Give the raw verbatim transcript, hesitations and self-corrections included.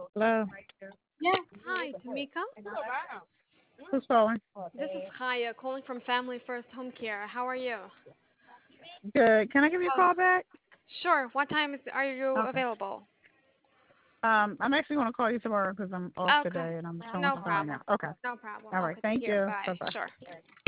Hello. Yes. Hi, Tamika. Who's calling? This is Chaya calling from Family First Home Care. How are you? Good. Can I give you a Oh, call back? sure. What time is are you Okay. available? Um, I'm actually going to call you tomorrow because I'm off Okay. today and I'm showing No something right now. problem. Okay. No problem. All right. Okay, take Thank care. you. Bye Bye. bye. Sure.